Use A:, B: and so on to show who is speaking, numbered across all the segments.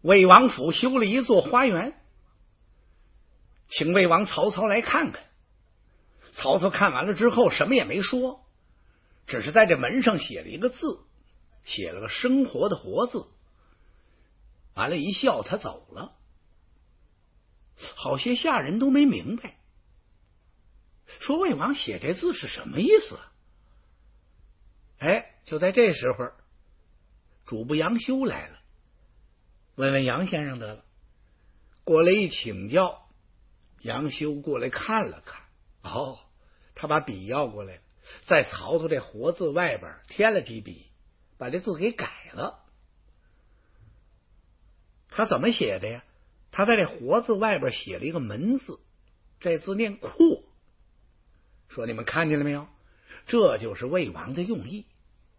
A: 魏王府修了一座花园，请魏王曹操来看看。曹操看完了之后什么也没说，只是在这门上写了一个字，写了个生活的活字，完了一笑，他走了。好些下人都没明白，说魏王写这字是什么意思啊？就在这时候，主簿杨修来了，问问杨先生得了。过来一请教，杨修过来看了看，他把笔要过来了，在曹操这活字外边添了几笔，把这字给改了。他怎么写的呀？他在这活字外边写了一个门字，这字念阔。说你们看见了没有？这就是魏王的用意。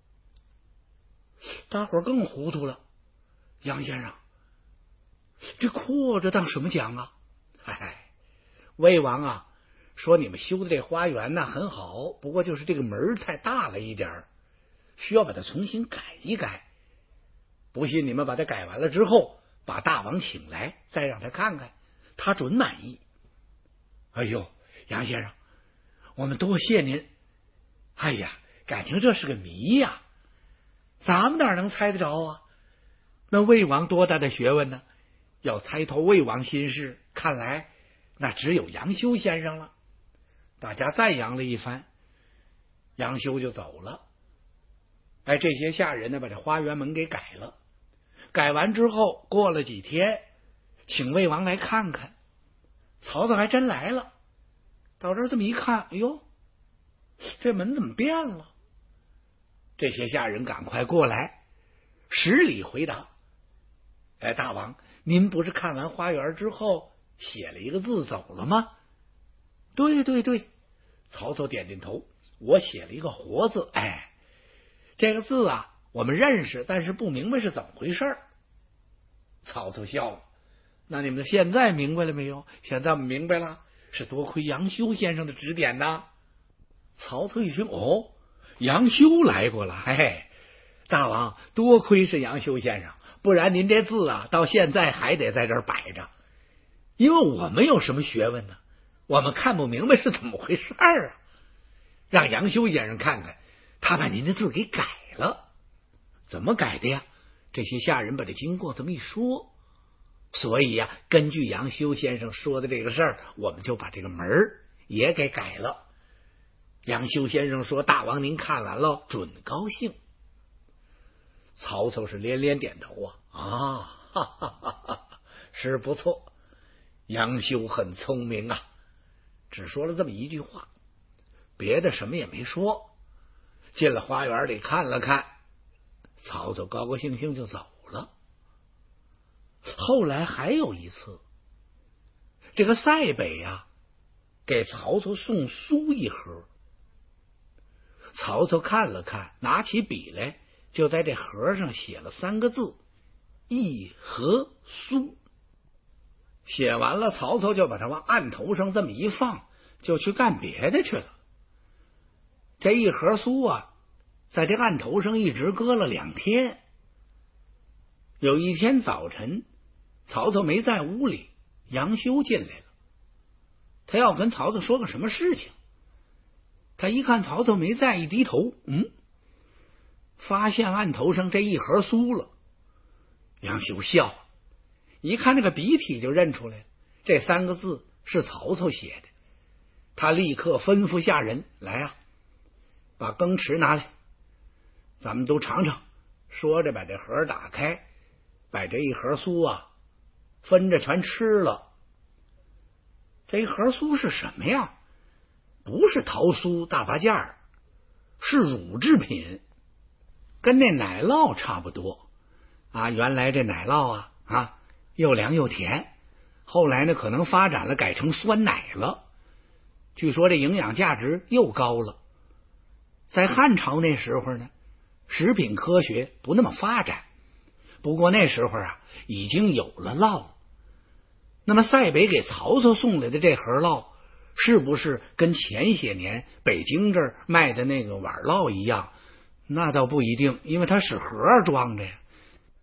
A: 大伙儿更糊涂了，杨先生，这阔着当什么讲啊？魏王啊，说你们修的这花园呢很好，不过就是这个门太大了一点，需要把它重新改一改。不信你们把它改完了之后，把大王请来，再让他看看，他准满意。杨先生，我们多谢您。感情这是个谜呀，咱们哪能猜得着啊？那魏王多大的学问呢？要猜透魏王心事，看来那只有杨修先生了。大家赞扬了一番，杨修就走了。这些下人呢，把这花园门给改了。改完之后，过了几天，请魏王来看看。曹操还真来了，到这儿这么一看，这门怎么变了？这些下人赶快过来，施礼回答：大王，您不是看完花园之后写了一个字走了吗？对，曹操点点头，我写了一个活字。这个字啊，我们认识，但是不明白是怎么回事。曹操笑了，那你们现在明白了没有？现在我们明白了，是多亏杨修先生的指点呐。曹操一听，杨修来过了，大王，多亏是杨修先生，不然您这字啊，到现在还得在这儿摆着，因为我们有什么学问呢？我们看不明白是怎么回事啊！让杨修先生看看，他把您的字给改了。怎么改的呀？这些下人把这经过这么一说，所以呀，根据杨修先生说的这个事儿，我们就把这个门也给改了。杨修先生说：“大王您看完了，准高兴。”曹操是连连点头是不错，杨修很聪明啊，只说了这么一句话，别的什么也没说。进了花园里看了看，曹操高高兴兴就走了。后来还有一次，这个塞北给曹操送书一盒。曹操看了看，拿起笔来，就在这盒上写了3个字：一盒书。写完了，曹操就把它往案头上这么一放，就去干别的去了。这一盒书在这案头上一直搁了2天。有一天早晨，曹操没在屋里，杨修进来了，他要跟曹操说个什么事情。他一看曹操没在，一低头，发现案头上这一盒书了。杨修笑了，一看这个笔体就认出来了，这3个字是曹操写的。他立刻吩咐下人来把羹匙拿来，咱们都尝尝。说着把这盒打开，把这一盒酥分着全吃了。这一盒酥是什么呀？不是桃酥大八件儿，是乳制品，跟那奶酪差不多原来这奶酪又凉又甜，后来呢可能发展了改成酸奶了，据说这营养价值又高了。在汉朝那时候呢，食品科学不那么发展，不过那时候已经有了酪。那么塞北给曹操送来的这盒酪，是不是跟前些年北京这儿卖的那个碗酪一样？那倒不一定，因为它是盒装着呀。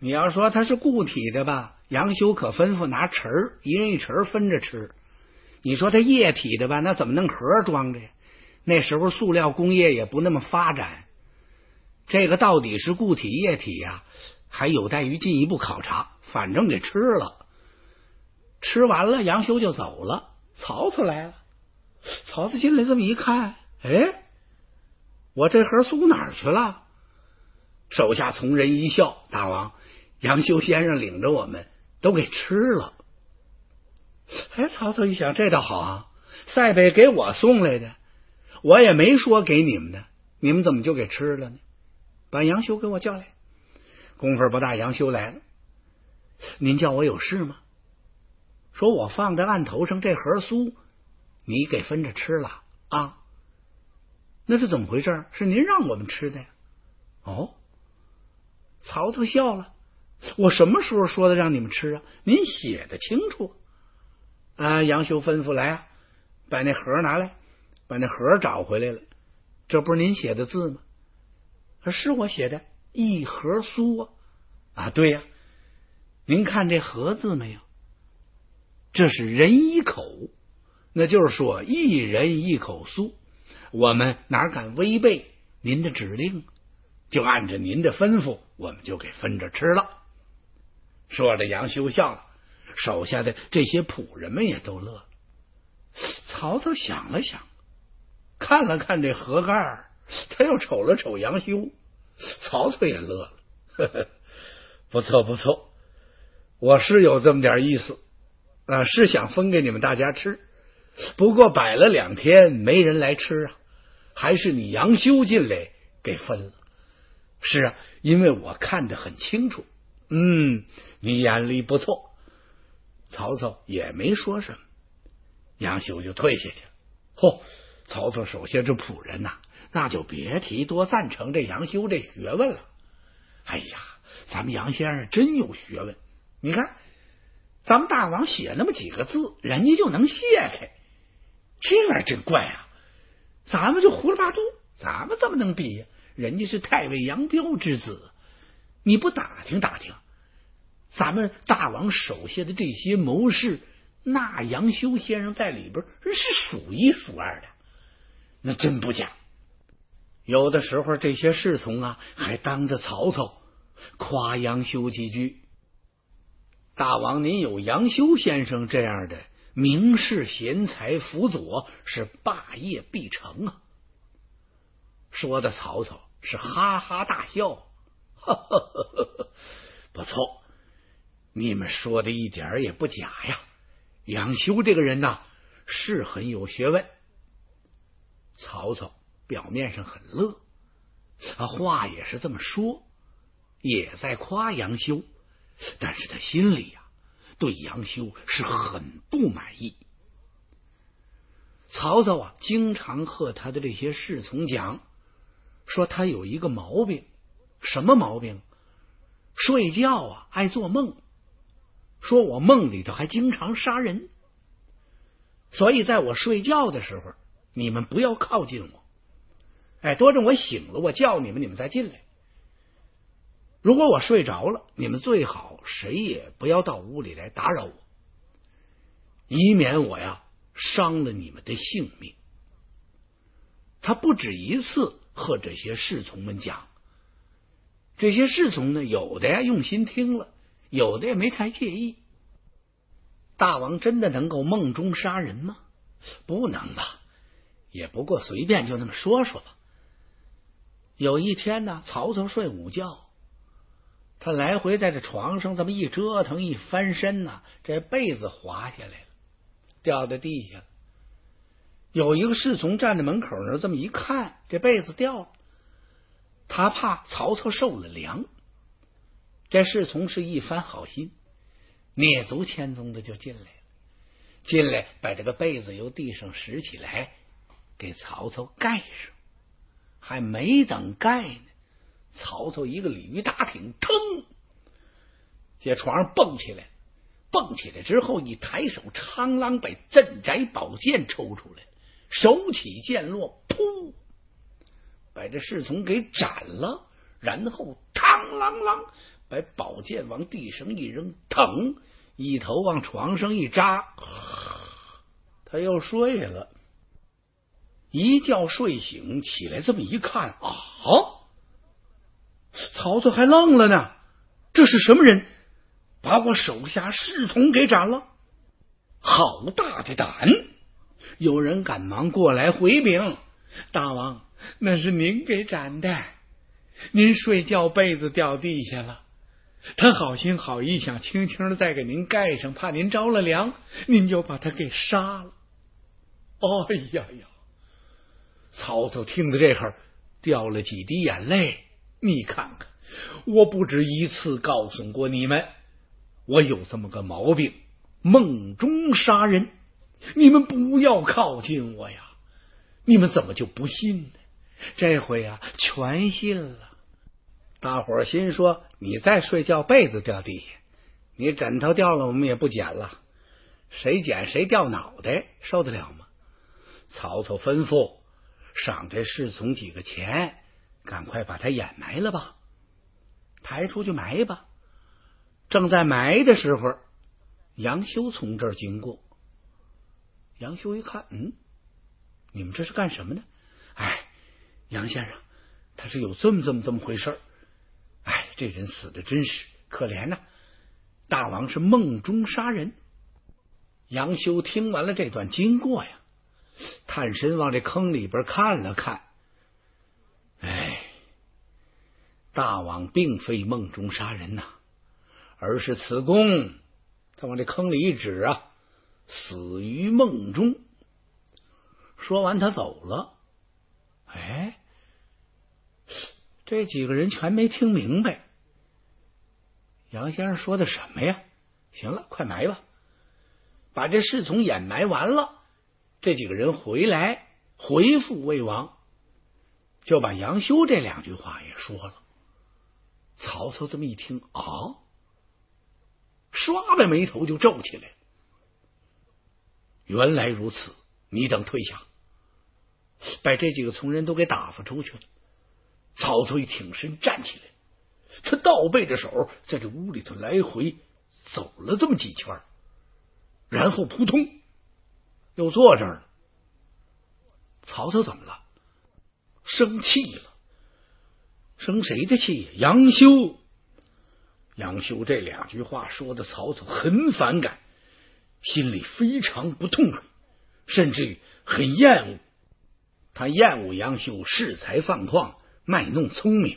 A: 你要说它是固体的吧，杨修可吩咐拿匙儿，一人一匙儿分着吃。你说它液体的吧，那怎么弄盒装着呀？那时候塑料工业也不那么发展，这个到底是固体液体呀，还有待于进一步考察。反正给吃了，吃完了杨修就走了。曹操来了，曹操进来这么一看，哎，我这盒酥哪儿去了？手下从人一笑，大王，杨修先生领着我们都给吃了。哎，曹操一想，这倒好啊，塞北给我送来的，我也没说给你们的，你们怎么就给吃了呢？把杨修给我叫来。功夫不大，杨修来了。您叫我有事吗？说我放在案头上这盒酥，你给分着吃了啊？那是怎么回事？是您让我们吃的呀？哦，曹操笑了，我什么时候说的让你们吃啊？您写的清楚啊。杨修吩咐来啊，把那盒拿来，把那盒找回来了。这不是您写的字吗？是我写的，一盒酥啊。对呀，您看这盒字没有？这是人一口，那就是说一人一口酥，我们哪敢违背您的指令，就按着您的吩咐，我们就给分着吃了。说着杨修笑了，手下的这些仆人们也都乐了。曹操想了想，看了看这盒盖，他又瞅了瞅杨修，曹操也乐了，呵呵，不错不错，我是有这么点意思啊，是想分给你们大家吃，不过摆了2天没人来吃啊，还是你杨修进来给分了。是啊，因为我看得很清楚。你眼力不错。曹操也没说什么，杨修就退下去了。曹操手下这仆人呐，那就别提多赞成这杨修这学问了。哎呀，咱们杨先生真有学问，你看咱们大王写那么几个字，人家就能卸开，这玩意儿真怪啊！咱们就胡了八度，咱们怎么能比呀？人家是太尉杨彪之子，你不打听打听，咱们大王手下的这些谋士，那杨修先生在里边是数1数2的，那真不假。有的时候这些侍从啊，还当着曹操夸杨修几句。大王您有杨修先生这样的名士贤才辅佐，是霸业必成啊。说的曹操是哈哈大笑，不错，你们说的一点也不假呀。杨修这个人呐，是很有学问。曹操表面上很乐，话也是这么说，也在夸杨修，但是他心里对杨修是很不满意。曹操经常和他的这些侍从讲，说他有一个毛病。什么毛病？睡觉爱做梦，说我梦里头还经常杀人，所以在我睡觉的时候，你们不要靠近我，多着我醒了，我叫你们，你们再进来。如果我睡着了，你们最好谁也不要到屋里来打扰我，以免我伤了你们的性命。他不止一次和这些侍从们讲，这些侍从呢，有的用心听了，有的也没太介意。大王真的能够梦中杀人吗？不能吧，也不过随便就那么说说吧。有一天呢，曹操睡午觉，他来回在这床上这么一折腾，一翻身呢，这被子滑下来了，掉在地下了。有一个侍从站在门口那这么一看，这被子掉了，他怕曹操受了凉。这侍从是一番好心，蹑足潜踪的就进来了，进来把这个被子由地上拾起来，给曹操盖上。还没等盖呢，曹操一个鲤鱼打挺，腾，在床上蹦起来，蹦起来之后一抬手，苍啷把镇宅宝剑抽出来，手起剑落，噗，把这侍从给斩了，然后嘡啷啷把宝剑往地上一扔，腾，一头往床上一扎，他又睡了。一觉睡醒，起来这么一看，啊，曹操还愣了呢，这是什么人？把我手下侍从给斩了！好大的胆！有人赶忙过来回禀，大王，那是您给斩的，您睡觉被子掉地下了，他好心好意想轻轻的再给您盖上，怕您着了凉，您就把他给杀了。哎呀呀！曹操听到这会儿掉了几滴眼泪。你看看，我不止一次告诉过你们，我有这么个毛病，梦中杀人，你们不要靠近我呀！你们怎么就不信呢？这回啊，全信了。大伙儿心说，你再睡觉被子掉地下，你枕头掉了我们也不捡了，谁捡谁掉脑袋，受得了吗？曹操吩咐赏这侍从几个钱，赶快把他掩埋了吧，抬出去埋吧。正在埋的时候，杨修从这儿经过。杨修一看，你们这是干什么呢？哎，杨先生，他是有这么回事。哎，这人死的真是可怜呐，大王是梦中杀人。杨修听完了这段经过呀，探身往这坑里边看了看，哎，大王并非梦中杀人呐，而是此公，他往这坑里一指啊，死于梦中。说完他走了。哎，这几个人全没听明白杨先生说的什么呀。行了，快埋吧。把这侍从掩埋完了，这几个人回来回复魏王，就把杨修这两句话也说了。曹操这么一听，唰的眉头就皱起来。原来如此，你等退下。把这几个从人都给打发出去了。曹操一挺身站起来，他倒背着手在这屋里头来回走了这么几圈，然后扑通又坐这儿了。曹操怎么了？生气了。生谁的气？杨修。杨修这两句话说的曹操很反感，心里非常不痛快，甚至于很厌恶。他厌恶杨修恃才放旷，卖弄聪明。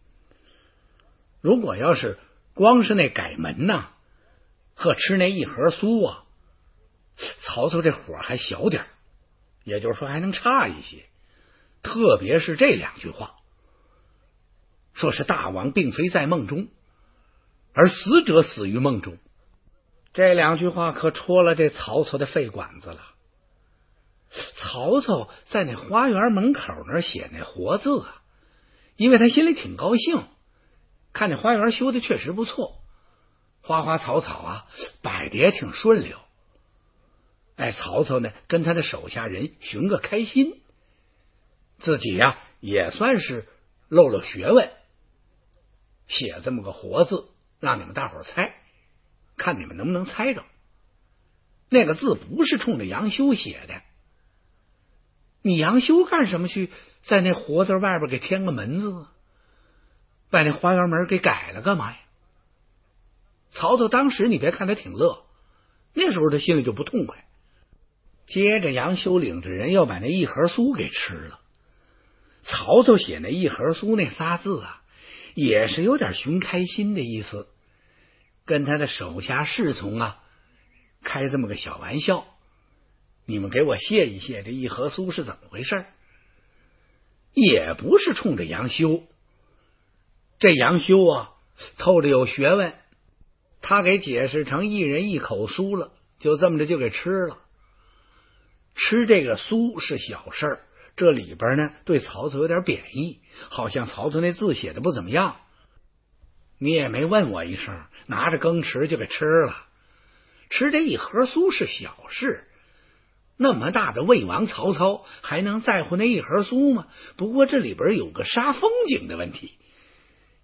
A: 如果要是光是那改门呐，和吃那一盒酥啊，曹操这火还小点，也就是说还能差一些。特别是这两句话，说是大王并非在梦中，而死者死于梦中，这两句话可戳了这曹操的肺管子了。曹操在那花园门口那写那活字啊，因为他心里挺高兴，看那花园修的确实不错，花花草草啊摆的也挺顺溜。哎，曹操呢跟他的手下人寻个开心，自己呀也算是露露学问，写这么个活字让你们大伙猜，看你们能不能猜着。那个字不是冲着杨修写的，你杨修干什么去在那活字外边给添个门字啊？把那花园门给改了干嘛呀？曹操当时你别看他挺乐，那时候他心里就不痛快。接着杨修领着人要把那一盒酥给吃了。曹操写那一盒酥那仨字啊，也是有点寻开心的意思，跟他的手下侍从啊开这么个小玩笑，你们给我谢一谢这一盒酥是怎么回事，也不是冲着杨修。这杨修啊透着有学问，他给解释成一人一口酥了，就这么着就给吃了。吃这个酥是小事儿，这里边呢对曹操有点贬义，好像曹操那字写的不怎么样。你也没问我一声，拿着羹匙就给吃了。吃这一盒酥是小事，那么大的魏王曹操还能在乎那一盒酥吗？不过这里边有个杀风景的问题，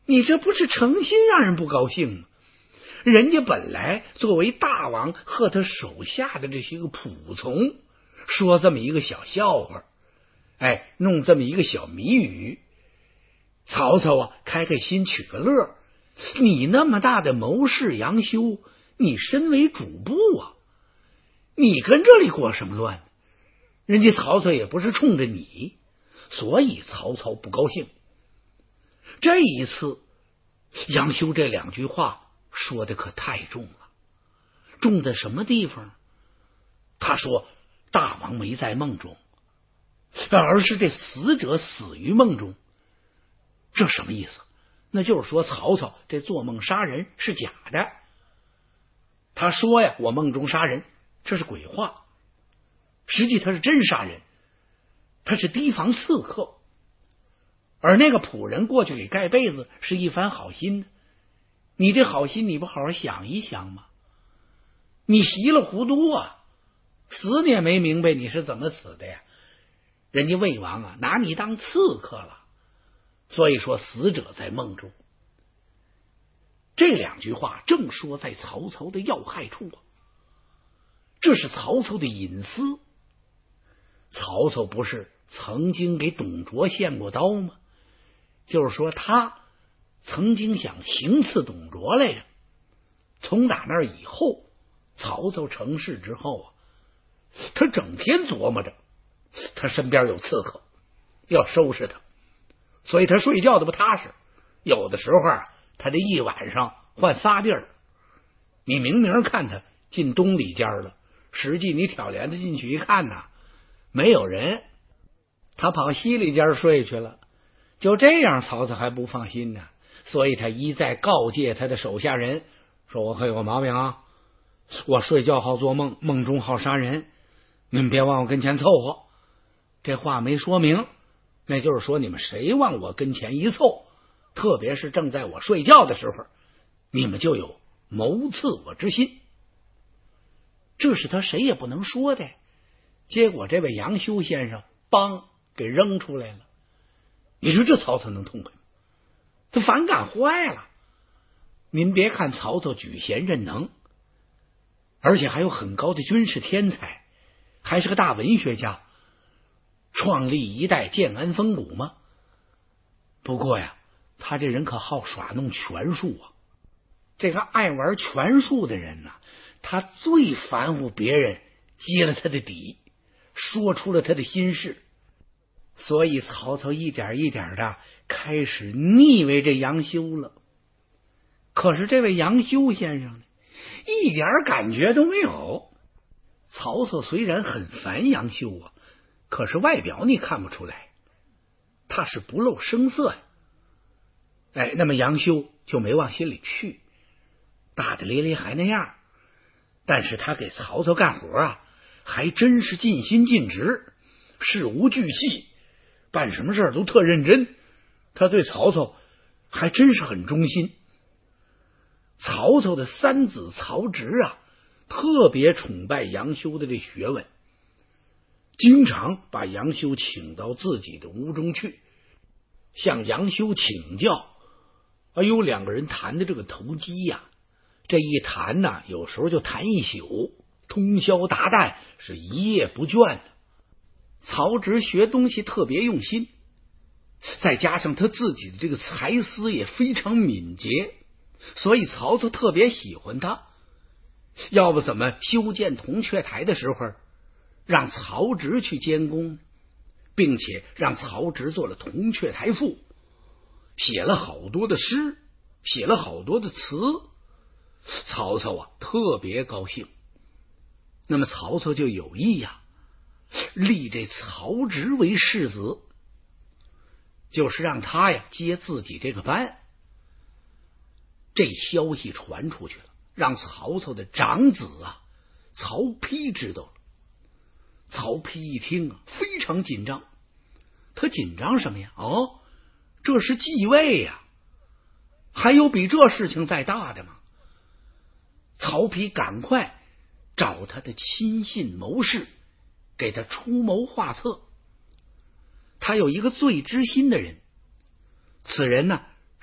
A: 你这不是诚心让人不高兴吗？人家本来作为大王和他手下的这些个仆从，说这么一个小笑话，弄这么一个小谜语，曹操啊开心取个乐。你那么大的谋士杨修，你身为主簿啊，你跟这里过什么乱呢？人家曹操也不是冲着你，所以曹操不高兴。这一次杨修这2句话说的可太重了，重在什么地方？他说大王没在梦中，而是这死者死于梦中。这什么意思？那就是说曹操这做梦杀人是假的。他说呀，我梦中杀人，这是鬼话，实际他是真杀人，他是提防刺客。而那个仆人过去给盖被子是一番好心的，你这好心你不好好想一想吗？你稀里糊涂啊，死你也没明白你是怎么死的呀。人家魏王啊拿你当刺客了，所以说死者在梦中。这2句话正说在曹操的要害处啊，这是曹操的隐私。曹操不是曾经给董卓献过刀吗？就是说他曾经想行刺董卓来着。从打那以后，曹操成事之后啊，他整天琢磨着他身边有刺客要收拾他，所以他睡觉都不踏实。有的时候啊，他这一晚上换仨地儿。你明明看他进东里间了，实际你挑帘子进去一看呐，没有人，他跑西里间睡去了。就这样曹操还不放心呢，所以他一再告诫他的手下人，说我可有个毛病啊，我睡觉好做梦，梦中好杀人，你们别往我跟前凑合。这话没说明，那就是说你们谁往我跟前一凑，特别是正在我睡觉的时候，你们就有谋刺我之心。这是他谁也不能说的。结果这位杨修先生帮给扔出来了。你说这曹操能痛快吗？他反感坏了。您别看曹操举贤任能，而且还有很高的军事天才，还是个大文学家，创立一代建安风骨吗？不过呀，他这人可好耍弄权术啊。这个爱玩权术的人呢，他最烦乎别人揭了他的底，说出了他的心事。所以曹操一点一点的开始腻歪这杨修了。可是这位杨修先生呢，一点感觉都没有。曹操虽然很烦杨修啊，可是外表你看不出来，他是不露声色呀。那么杨修就没往心里去，大大咧咧还那样。但是他给曹操干活啊，还真是尽心尽职，事无巨细，办什么事都特认真。他对曹操还真是很忠心。曹操的三子曹植啊，特别崇拜杨修的这学问，经常把杨修请到自己的屋中去，向杨修请教。两个人谈的这个投机呀，这一谈呢，有时候就谈一宿，通宵达旦，是一夜不倦的。曹植学东西特别用心，再加上他自己的这个才思也非常敏捷，所以曹操特别喜欢他。要不怎么修建铜雀台的时候让曹植去监工，并且让曹植做了铜雀台赋，写了好多的诗，写了好多的词。曹操啊特别高兴。那么曹操就有意呀，立这曹植为世子，就是让他呀接自己这个班。这消息传出去了，让曹操的长子啊曹丕知道了。曹丕一听啊，非常紧张。他紧张什么呀？这是继位呀，还有比这事情再大的吗？曹丕赶快找他的亲信谋士，给他出谋划策。他有一个最知心的人，此人呢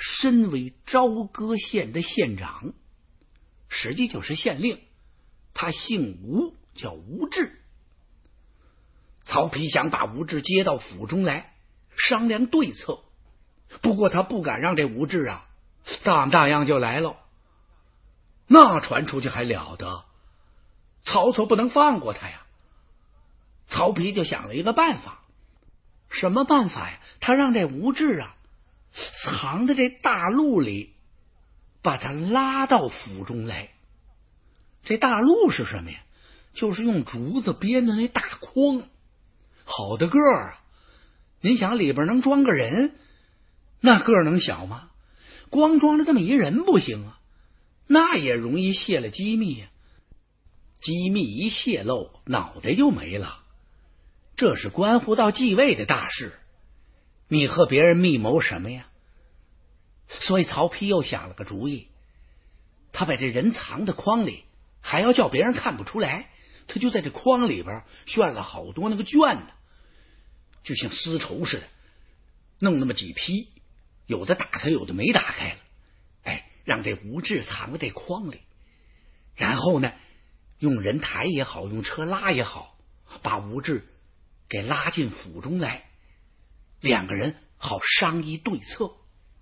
A: 身为朝歌县的县长，实际就是县令，他姓吴，叫吴志。曹丕想把吴志接到府中来商量对策，不过他不敢让这吴志大样就来了，那传出去还了得，曹操不能放过他呀。曹丕就想了一个办法，什么办法呀？他让这吴志藏在这大路里，把他拉到府中来。这大路是什么呀？就是用竹子编的那大筐，好的个儿您想里边能装个人，那个儿能小吗？光装着这么一人不行啊，那也容易泄了机密呀。机密一泄露，脑袋就没了，这是关乎到继位的大事，你和别人密谋什么呀？所以曹丕又想了个主意，他把这人藏在筐里，还要叫别人看不出来，他就在这筐里边炫了好多那个卷呢，就像丝绸似的，弄那么几批，有的打开，有的没打开了。让这吴志藏在这筐里，然后呢，用人抬也好，用车拉也好，把吴志给拉进府中来，两个人好商议对策。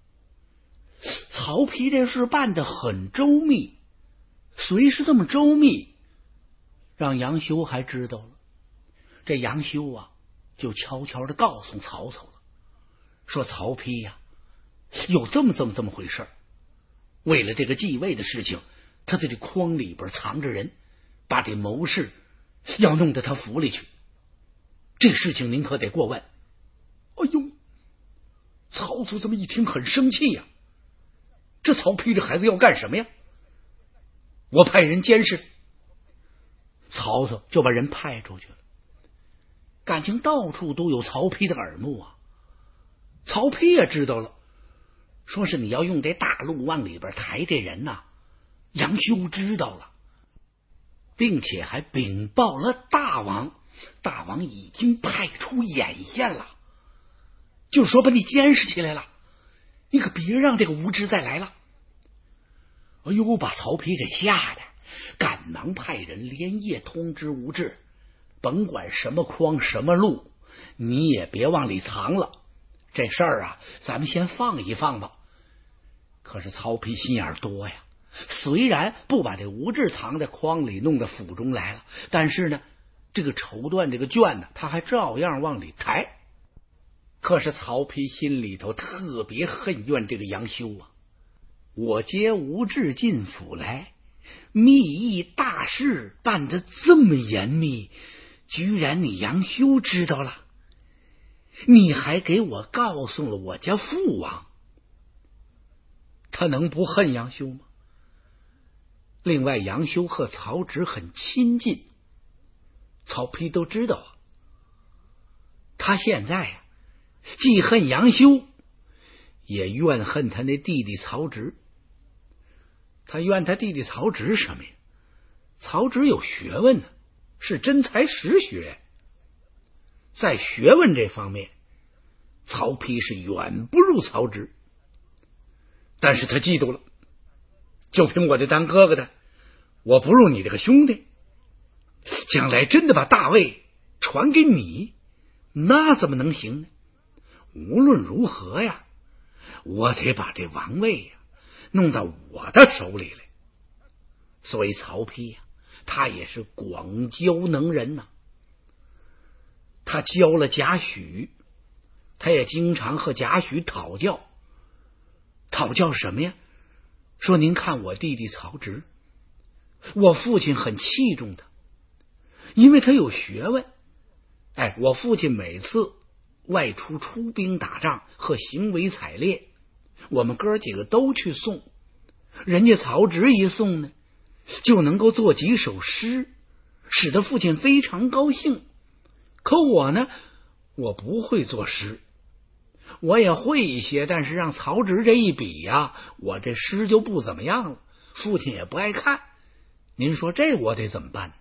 A: 曹丕这事办得很周密，虽是这么周密，让杨修还知道了。这杨修就悄悄的告诉曹操了，说曹丕有这么回事，为了这个继位的事情，他在这筐里边藏着人，把这谋士要弄到他府里去，这事情您可得过问。哎呦，曹操这么一听很生气呀，这曹丕这孩子要干什么呀？我派人监视。曹操就把人派出去了，感情到处都有曹丕的耳目曹丕也知道了，说是你要用这大路往里边抬这人杨修知道了，并且还禀报了大王，大王已经派出眼线了，就说把你监视起来了，你可别让这个吴志再来了。哎呦，把曹丕给吓得赶忙派人连夜通知吴志，甭管什么筐什么路，你也别往里藏了，这事儿咱们先放一放吧。可是曹丕心眼多呀，虽然不把这吴志藏在筐里弄到府中来了，但是呢，这个绸缎这个卷呢，他还照样往里抬。可是曹丕心里头特别恨怨这个杨修我接吴志进府来，密议大事办得这么严密，居然你杨修知道了，你还给我告诉了我家父王，他能不恨杨修吗？另外杨修和曹植很亲近，曹丕都知道他现在既恨杨修，也怨恨他那弟弟曹植。他怨他弟弟曹植什么呀？曹植有学问是真才实学，在学问这方面曹丕是远不如曹植，但是他嫉妒了，就凭我这当哥哥的，我不如你这个兄弟，将来真的把大位传给你，那怎么能行呢？无论如何我得把这王位弄到我的手里来。所以曹丕他也是广交能人他教了贾诩，他也经常和贾诩讨教。讨教什么呀？说您看我弟弟曹植，我父亲很器重他，因为他有学问。我父亲每次外出兵打仗和行为采猎，我们哥几个都去送，人家曹植一送呢，就能够做几首诗，使得父亲非常高兴。可我呢，我不会作诗，我也会一些，但是让曹植这一比我这诗就不怎么样了，父亲也不爱看。您说这我得怎么办？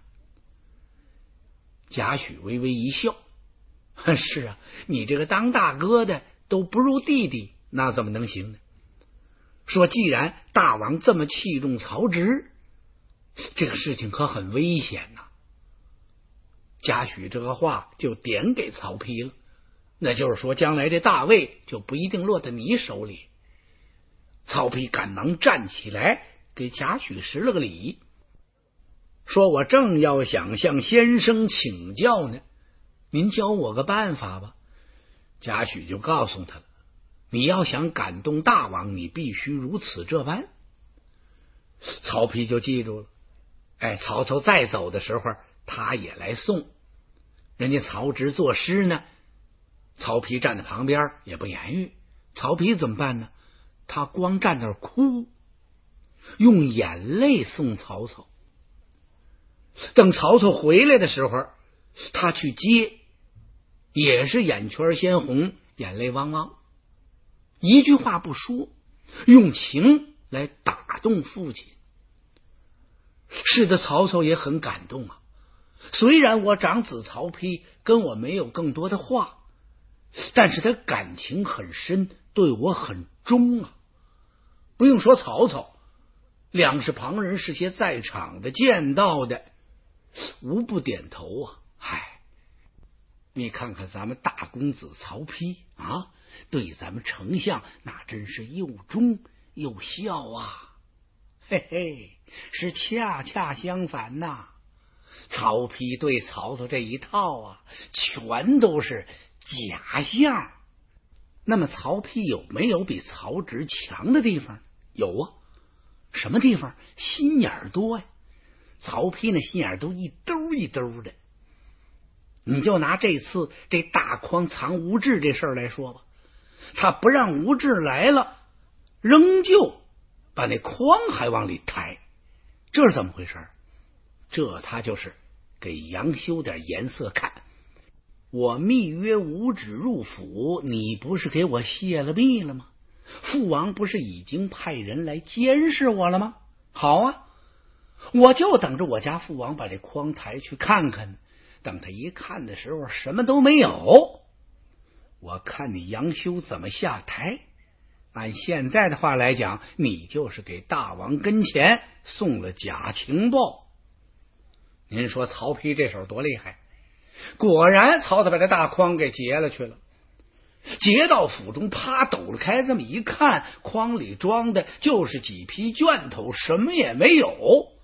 A: 贾诩微微一笑，是你这个当大哥的都不如弟弟，那怎么能行呢？ 说既然大王这么器重曹植，这个事情可很危险呐。贾诩这个话就点给曹丕了，那就是说将来这大位就不一定落在你手里。曹丕赶忙站起来给贾诩施了个礼，说我正要想向先生请教呢，您教我个办法吧。贾诩就告诉他了，你要想感动大王，你必须如此这般。曹丕就记住了。曹操再走的时候，他也来送。人家曹植作诗呢，曹丕站在旁边也不言语。曹丕怎么办呢？他光站那儿哭，用眼泪送曹操。等曹操回来的时候，他去接，也是眼圈鲜红，眼泪汪汪，一句话不说，用情来打动父亲。使得曹操也很感动啊。虽然我长子曹丕跟我没有更多的话，但是他感情很深，对我很忠啊。不用说曹操，两是旁人是些在场的见到的，无不点头啊。你看看咱们大公子曹丕啊，对咱们丞相那真是又忠又孝啊。嘿嘿，是恰恰相反呐。曹丕对曹操这一套啊，全都是假象。那么曹丕有没有比曹植强的地方？有啊。什么地方？心眼多呀。曹丕那心眼都一兜一兜的。你就拿这次这大筐藏吴质这事儿来说吧，他不让吴质来了，仍旧把那筐还往里抬，这是怎么回事？这他就是给杨修点颜色看。我密约吴质入府，你不是给我泄了密了吗？父王不是已经派人来监视我了吗？好啊，我就等着我家父王把这筐抬去看看。等他一看的时候，什么都没有。我看你杨修怎么下台。按现在的话来讲，你就是给大王跟前送了假情报。您说曹丕这手多厉害？果然曹操把这大筐给劫了去了。劫到府中，啪抖了开，这么一看，筐里装的就是几匹卷头，什么也没有。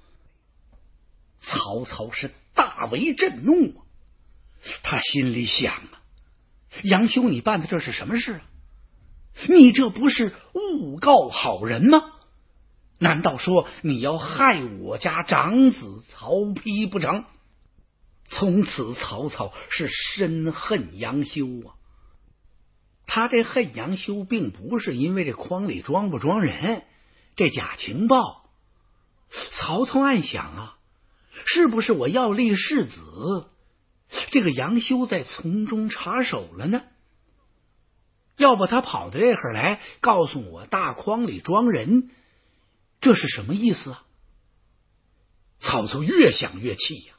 A: 曹操是大为震怒啊！他心里想啊，杨修，你办的这是什么事啊？你这不是诬告好人吗？难道说你要害我家长子曹丕不成？从此曹操是深恨杨修啊。他这恨杨修并不是因为这筐里装不装人，这假情报。曹操暗想啊，是不是我要立世子，这个杨修在从中插手了呢？要不他跑到这儿来告诉我大筐里装人，这是什么意思啊？曹操越想越气呀。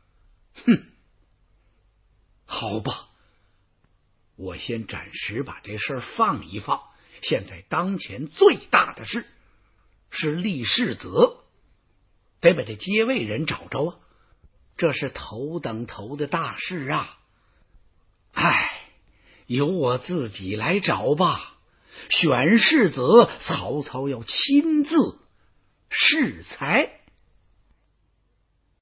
A: 好吧，我先暂时把这事儿放一放。现在当前最大的事是立世子，得把这接位人找着啊，这是头等头的大事啊。由我自己来找吧。选世子，曹操要亲自适才。